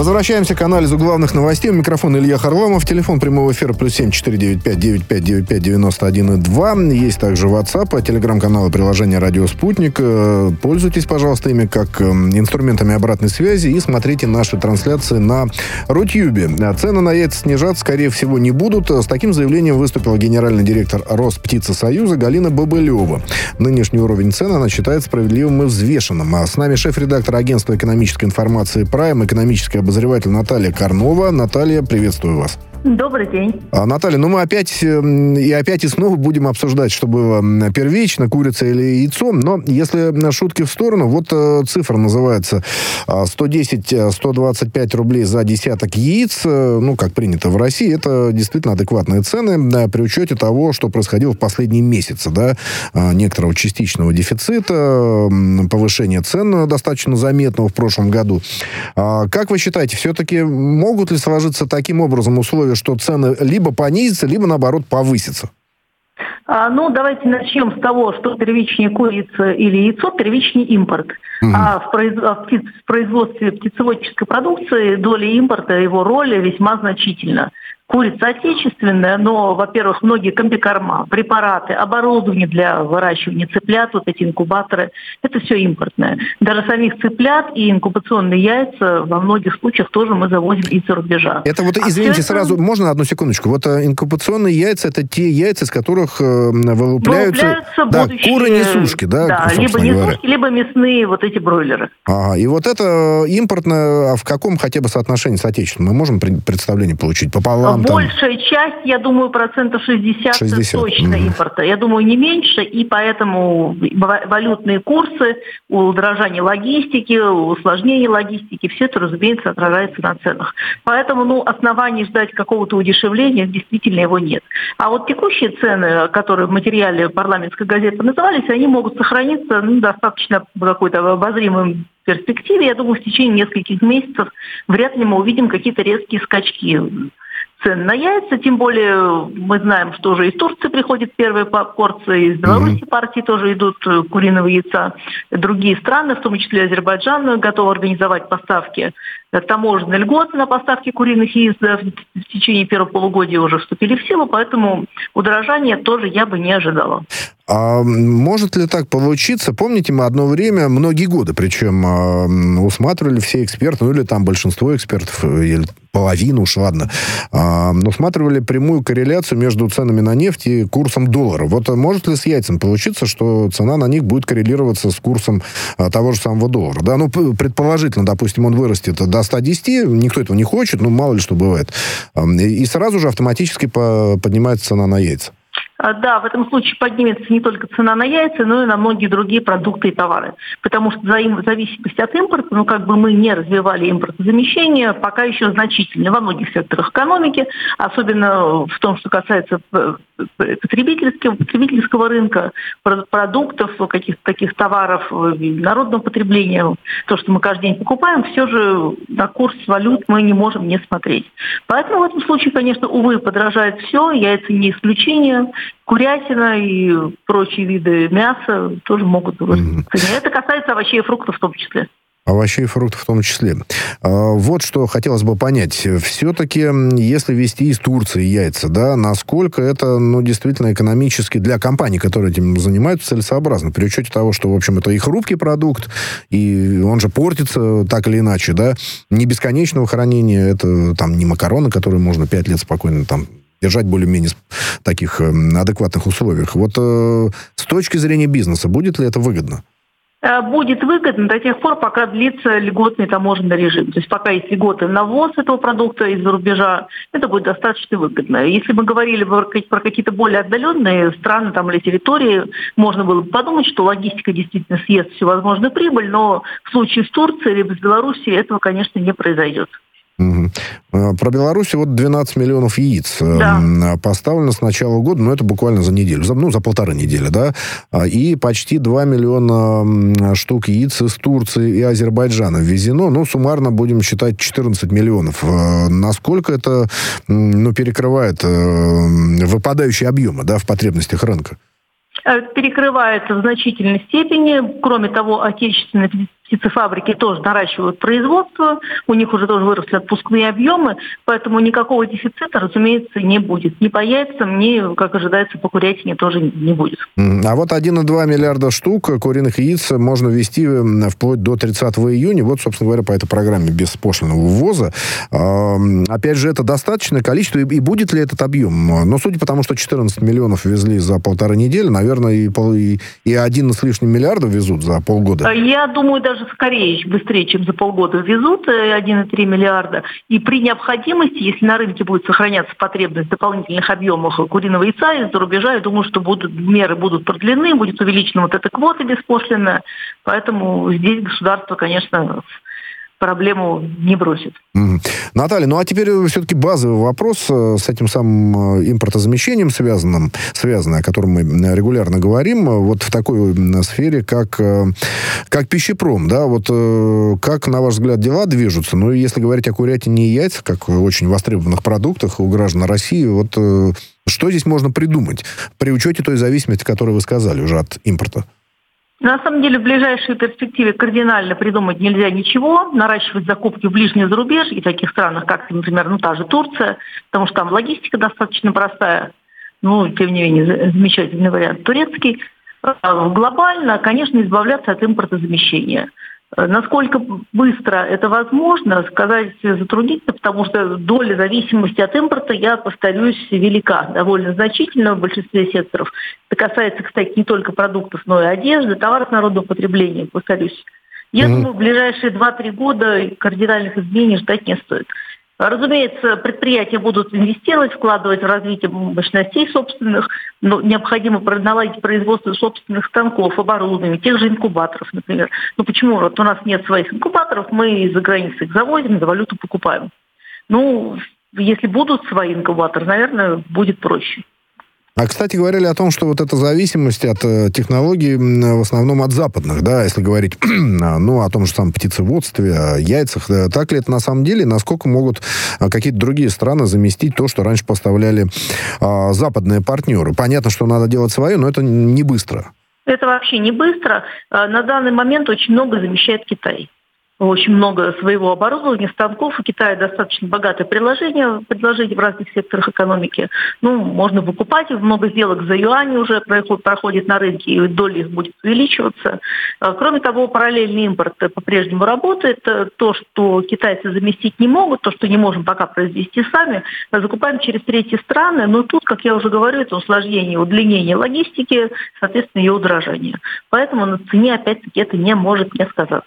Возвращаемся к анализу главных новостей. У микрофона Илья Харламов. Телефон прямого эфира +7 495 9595 91,2. Есть также WhatsApp, телеграм-канал и приложение «Радио Спутник». Пользуйтесь, пожалуйста, ими как инструментами обратной связи и смотрите наши трансляции на Рутюбе. Цены на яйца снижаться, скорее всего, не будут. С таким заявлением выступила генеральный директор Росптицесоюза Галина Бобылева. Нынешний уровень цен она считает справедливым и взвешенным. А с нами шеф-редактор агентства экономической информации «Прайм», экономический обозреватель Наталья Карнова. Наталья, приветствую вас. Добрый день. Наталья, мы опять и снова будем обсуждать, что было первично, курица или яйцо. Но если шутки в сторону, вот цифра называется 110-125 рублей за десяток яиц. Как принято в России, это действительно адекватные цены, при учете того, что происходило в последние месяцы, некоторого частичного дефицита, повышения цен достаточно заметного в прошлом году. Как вы считаете, все-таки могут ли сложиться таким образом условия, что цены либо понизятся, либо, наоборот, повысятся? Давайте начнем с того, что первичнее курица или яйцо, первичнее импорт. А в производстве птицеводческой продукции доля импорта, его роль весьма значительна. Курица отечественная, но, во-первых, многие комбикорма, препараты, оборудование для выращивания цыплят, вот эти инкубаторы, это все импортное. Даже самих цыплят и инкубационные яйца во многих случаях тоже мы завозим из-за рубежа. Это извините, сразу, можно одну секундочку? Вот инкубационные яйца, это те яйца, из которых вылупляются куры-несушки, либо несушки, либо мясные вот эти бройлеры. И вот это импортное, в каком хотя бы соотношении с отечественным? Мы можем представление получить пополам? Большая часть, я думаю, 60% точно импорта. Я думаю, не меньше, и поэтому валютные курсы, удорожание логистики, усложнение логистики, все это, разумеется, отражается на ценах. Поэтому, оснований ждать какого-то удешевления действительно его нет. А вот текущие цены, которые в материале парламентской газеты назывались, они могут сохраниться достаточно в какой-то обозримой перспективе. Я думаю, в течение нескольких месяцев вряд ли мы увидим какие-то резкие скачки цен на яйца, тем более мы знаем, что уже из Турции приходят первые порции, из Беларуси партии тоже идут куриного яйца. Другие страны, в том числе Азербайджан, готовы организовать поставки. Таможенные льготы на поставки куриных яиц в течение первого полугодия уже вступили в силу, поэтому удорожания тоже я бы не ожидала. А может ли так получиться? Помните, мы одно время, многие годы, причем усматривали все эксперты, или там большинство экспертов, или половину уж, ладно, усматривали прямую корреляцию между ценами на нефть и курсом доллара. Вот может ли с яйцем получиться, что цена на них будет коррелироваться с курсом того же самого доллара? Предположительно, допустим, он вырастет до 110, никто этого не хочет, мало ли что бывает. И сразу же автоматически поднимается цена на яйца. Да, в этом случае поднимется не только цена на яйца, но и на многие другие продукты и товары. Потому что зависимость от импорта, мы не развивали импортозамещение, пока еще значительно во многих секторах экономики, особенно в том, что касается потребительского рынка, продуктов, каких-то таких товаров народного потребления, то, что мы каждый день покупаем, все же на курс валют мы не можем не смотреть. Поэтому в этом случае, конечно, увы, подорожает все, яйца не исключение, курятина и прочие виды мяса тоже могут вырасти. Это касается овощей и фруктов в том числе. Овощей и фруктов в том числе. Вот что хотелось бы понять. Все-таки, если везти из Турции яйца, насколько это, действительно экономически для компаний, которые этим занимаются, целесообразно? При учете того, что, в общем, это и хрупкий продукт, и он же портится так или иначе, не бесконечного хранения, это не макароны, которые можно 5 лет спокойно держать более-менее в таких адекватных условиях. Вот с точки зрения бизнеса, будет ли это выгодно? Будет выгодно до тех пор, пока длится льготный таможенный режим. То есть пока есть льготы на ввоз этого продукта из-за рубежа, это будет достаточно выгодно. Если мы говорили про какие-то более отдаленные страны или территории, можно было бы подумать, что логистика действительно съест всю возможную прибыль, но в случае с Турцией либо с Белоруссией этого, конечно, не произойдет. Про Беларусь 12 миллионов яиц поставлено с начала года, это буквально за неделю, за полторы недели, и почти 2 миллиона штук яиц из Турции и Азербайджана ввезено, суммарно будем считать 14 миллионов. Насколько это перекрывает выпадающие объемы в потребностях рынка? Перекрывает в значительной степени. Кроме того, отечественная птицефабрики тоже наращивают производство, у них уже тоже выросли отпускные объемы, поэтому никакого дефицита, разумеется, не будет. Ни по яйцам, ни, как ожидается, по курятине тоже не будет. А вот 1,2 миллиарда штук куриных яиц можно ввести вплоть до 30 июня. Вот, собственно говоря, по этой программе беспошлинного ввоза. Опять же, это достаточное количество. И будет ли этот объем? Но судя по тому, что 14 миллионов везли за 1,5 недели, наверное, и 1 с лишним миллиардов везут за полгода. Я думаю, даже скорее, быстрее, чем за полгода везут 1,3 миллиарда. И при необходимости, если на рынке будет сохраняться потребность в дополнительных объемах куриного яйца из-за рубежа, я думаю, что меры будут продлены, будет увеличена вот эта квота беспошлинная. Поэтому здесь государство, конечно, проблему не бросит. Наталья, ну а теперь все-таки базовый вопрос с этим самым импортозамещением связанный, о котором мы регулярно говорим, вот в такой сфере, как пищепром, да, вот как, на ваш взгляд, дела движутся? Ну, если говорить о курятине и яйцах, как очень востребованных продуктах у граждан России, вот что здесь можно придумать при учете той зависимости, которую вы сказали уже от импорта? На самом деле, в ближайшей перспективе кардинально придумать нельзя ничего. Наращивать закупки в ближнее зарубежье и таких странах, как, например, та же Турция, потому что там логистика достаточно простая. Тем не менее, замечательный вариант турецкий. Глобально, конечно, избавляться от импортозамещения. Насколько быстро это возможно, сказать затруднительно, потому что доля зависимости от импорта, я повторюсь, велика, довольно значительно в большинстве секторов. Это касается, кстати, не только продуктов, но и одежды, товаров народного потребления, повторюсь. Я думаю, в ближайшие 2-3 года кардинальных изменений ждать не стоит. Разумеется, предприятия будут инвестировать, вкладывать в развитие мощностей собственных, но необходимо наладить производство собственных станков, оборудования, тех же инкубаторов, например. Почему? Вот у нас нет своих инкубаторов, мы из-за границы их завозим, за валюту покупаем. Если будут свои инкубаторы, наверное, будет проще. А, кстати, говорили о том, что вот эта зависимость от технологий в основном от западных, да, если говорить, о том же самом птицеводстве, о яйцах, так ли это на самом деле, насколько могут какие-то другие страны заместить то, что раньше поставляли западные партнеры? Понятно, что надо делать свое, но это не быстро. Это вообще не быстро. На данный момент очень много замещает Китай. Очень много своего оборудования, станков. У Китая достаточно богатое предложение в разных секторах экономики. Можно выкупать, много сделок за юани уже проходит на рынке, и доля их будет увеличиваться. Кроме того, параллельный импорт по-прежнему работает. То, что китайцы заместить не могут, то, что не можем пока произвести сами, закупаем через третьи страны. Но тут, как я уже говорю, это усложнение, удлинение логистики, соответственно, ее удорожание. Поэтому на цене, опять-таки, это не может не сказаться.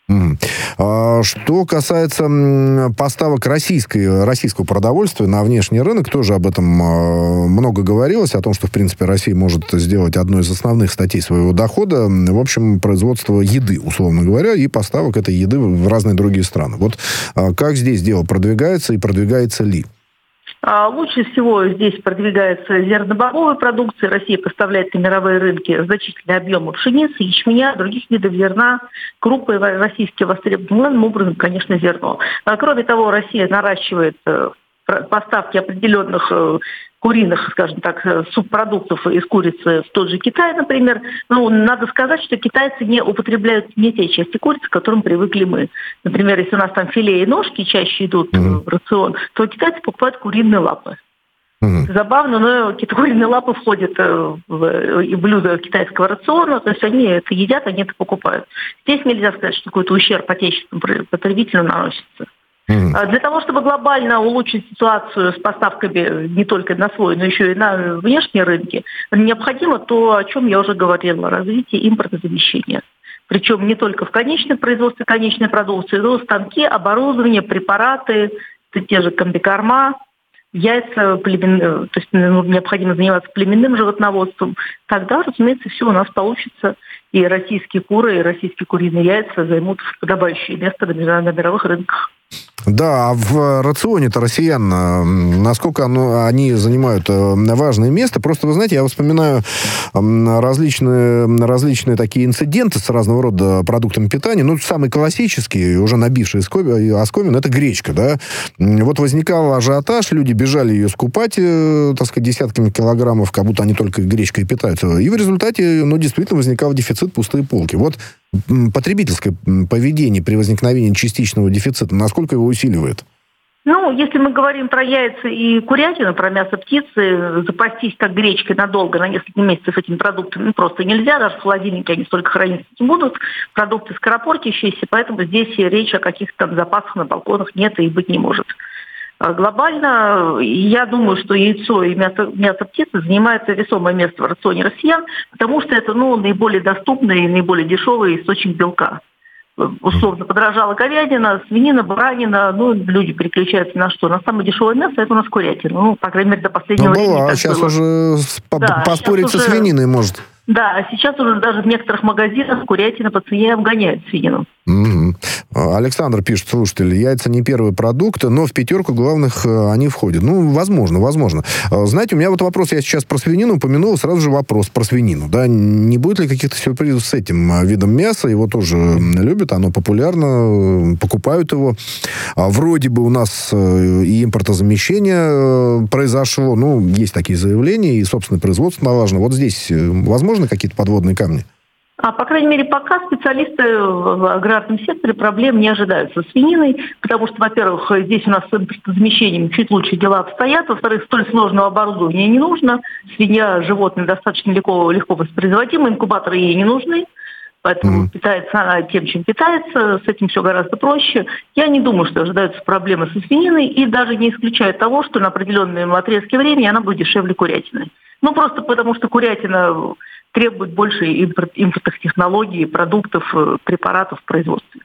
Что касается поставок российского продовольствия на внешний рынок, тоже об этом много говорилось, о том, что, в принципе, Россия может сделать одной из основных статей своего дохода, в общем, производство еды, условно говоря, и поставок этой еды в разные другие страны. Вот как здесь дело продвигается и продвигается ли? Лучше всего здесь продвигается зернобобовая продукция. Россия поставляет на мировые рынки значительные объемы пшеницы, ячменя, других видов зерна. Крупы российские востребованы, главным образом, конечно, зерно. Кроме того, Россия наращивает поставки определенных куриных, скажем так, субпродуктов из курицы в тот же Китай, например. Надо сказать, что китайцы не употребляют не те части курицы, к которым привыкли мы. Например, если у нас там филе и ножки чаще идут в рацион, то китайцы покупают куриные лапы. Забавно, но куриные лапы входят в блюдо китайского рациона, то есть они это едят, они это покупают. Здесь нельзя сказать, что какой-то ущерб отечественному потребителю наносится. Для того, чтобы глобально улучшить ситуацию с поставками не только на свой, но еще и на внешние рынки, необходимо то, о чем я уже говорила, развитие импортозамещения. Причем не только в конечном производстве конечной продукции, но станки, оборудование, препараты, те же комбикорма, яйца, то есть необходимо заниматься племенным животноводством. Тогда, разумеется, все у нас получится. И российские куры, и российские куриные яйца займут подобающее место на мировых рынках. Да, а в рационе-то россиян, насколько они занимают важное место? Просто, вы знаете, я вспоминаю различные такие инциденты с разного рода продуктами питания. Самый классический, уже набивший оскомину, это гречка, да? Вот возникал ажиотаж, люди бежали ее скупать, так сказать, десятками килограммов, как будто они только гречкой питаются. И в результате, действительно возникал дефицит, пустые полки. Вот потребительское поведение при возникновении частичного дефицита, насколько его усиливает? Ну, если мы говорим про яйца и курятину, про мясо птицы, запастись так гречкой надолго, на несколько месяцев этими продуктами просто нельзя, даже в холодильнике они столько храниться не будут, продукты скоропортящиеся, поэтому здесь речь о каких-то там запасах на балконах нет и быть не может. Глобально, я думаю, что яйцо и мясо птицы занимают весомое место в рационе россиян, потому что это наиболее доступный и наиболее дешевый источник белка. Условно подорожала говядина, свинина, баранина, люди переключаются на что? На самое дешевое мясо, это у нас курятина. По крайней мере, до последнего времени. А сейчас было. Уже поспорить со свининой может. Да, а сейчас уже даже в некоторых магазинах курятина по цене обгоняет свинину. Александр пишет, слушатель, яйца не первый продукт, но в 5 главных они входят. Возможно. Знаете, у меня вот вопрос, я сейчас про свинину упомянул, сразу же вопрос про свинину. Да? Не будет ли каких-то сюрпризов с этим видом мяса? Его тоже любят, оно популярно, покупают его. Вроде бы у нас и импортозамещение произошло, есть такие заявления, и собственное производство налажено. Вот здесь возможно какие-то подводные камни? По крайней мере, пока специалисты в аграрном секторе проблем не ожидают со свининой, потому что, во-первых, здесь у нас с импортозамещением чуть лучше дела обстоят, во-вторых, столь сложного оборудования не нужно, свинья, животное достаточно легко воспроизводимо, инкубаторы ей не нужны, поэтому питается она тем, чем питается, с этим все гораздо проще. Я не думаю, что ожидаются проблемы со свининой, и даже не исключаю того, что на определенном отрезке времени она будет дешевле курятины. Просто потому что курятина требует больше импортных технологий, продуктов, препаратов в производстве.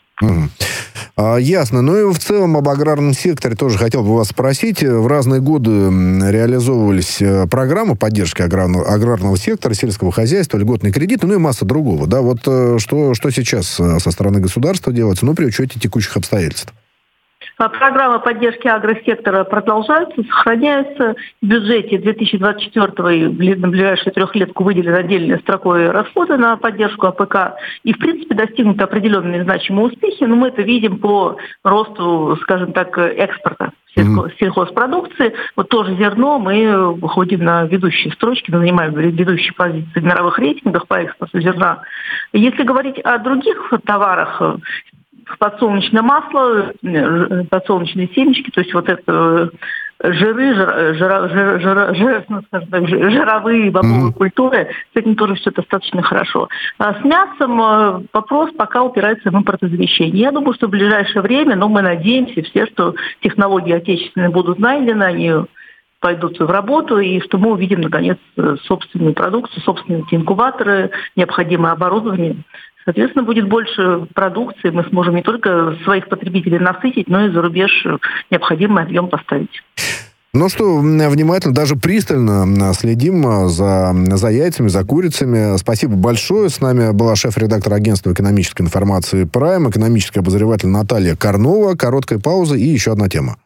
Ясно. И в целом об аграрном секторе тоже хотел бы вас спросить. В разные годы реализовывались программы поддержки аграрного сектора, сельского хозяйства, льготные кредиты, и масса другого. Да? Вот что сейчас со стороны государства делается, при учете текущих обстоятельств? Программы поддержки агросектора продолжаются, сохраняются. В бюджете 2024 и на ближайшие 3 лет выделены отдельной строкой расходы на поддержку АПК. И, в принципе, достигнуты определенные значимые успехи, но мы это видим по росту, скажем так, экспорта сельхозпродукции. Вот тоже зерно, мы выходим на ведущие строчки, мы занимаем ведущие позиции в мировых рейтингах по экспорту зерна. Если говорить о других товарах, подсолнечное масло, подсолнечные семечки, то есть вот это жировые бобовые культуры, с этим тоже все достаточно хорошо. А с мясом вопрос пока упирается в импортозамещение. Я думаю, что в ближайшее время, мы надеемся все, что технологии отечественные будут найдены, они пойдут в работу, и что мы увидим, наконец, собственную продукцию, собственные инкубаторы, необходимое оборудование. Соответственно, будет больше продукции, мы сможем не только своих потребителей насытить, но и за рубеж необходимый объем поставить. Внимательно, даже пристально следим за яйцами, за курицами. Спасибо большое. С нами была шеф-редактор агентства экономической информации «Прайм», экономический обозреватель Наталья Корнова. Короткая пауза и еще одна тема.